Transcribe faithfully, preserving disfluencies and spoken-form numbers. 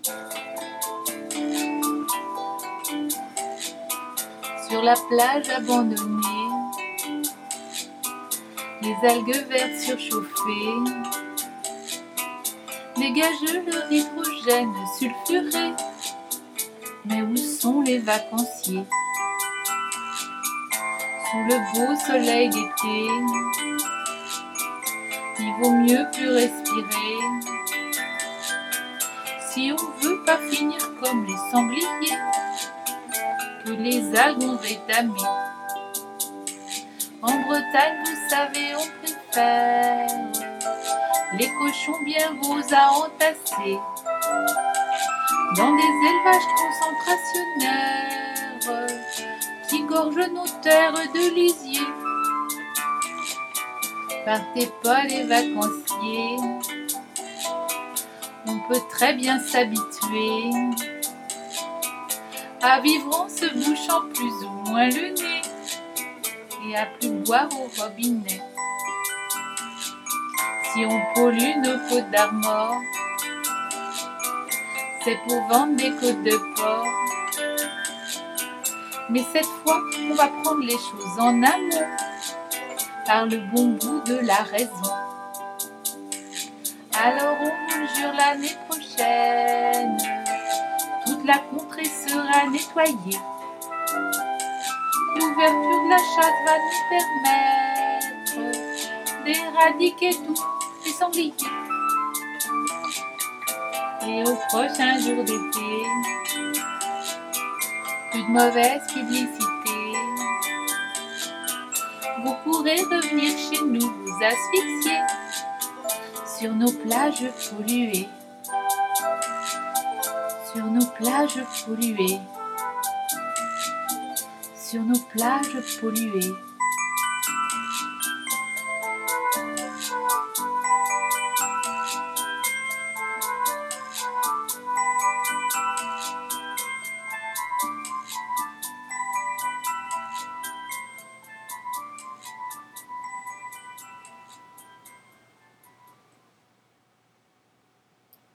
Sur la plage abandonnée, les algues vertes surchauffées dégagent leur hydrogène sulfuré. Mais où sont les vacanciers? Sous le beau soleil d'été, il vaut mieux plus respirer. Si on veut pas finir comme les sangliers que les algues ont rétamés. En Bretagne, vous savez, on préfère les cochons bien beaux à entasser dans des élevages concentrationnaires qui gorgent nos terres de lisier. Partez pas les vacanciers, on peut très bien s'habituer à vivre en se bouchant plus ou moins le nez et à plus boire au robinet. Si on pollue nos côtes d'Armor, c'est pour vendre des côtes de porc. Mais cette fois, on va prendre les choses en amont, par le bon bout de la raison. Alors on vous le jure, l'année prochaine, toute la contrée sera nettoyée. L'ouverture de la chasse va nous permettre d'éradiquer tous les sangliers. Et au prochain jour d'été, plus de mauvaise publicité. Vous pourrez revenir chez nous vous asphyxier sur nos plages polluées. Sur nos plages polluées. Sur nos plages polluées.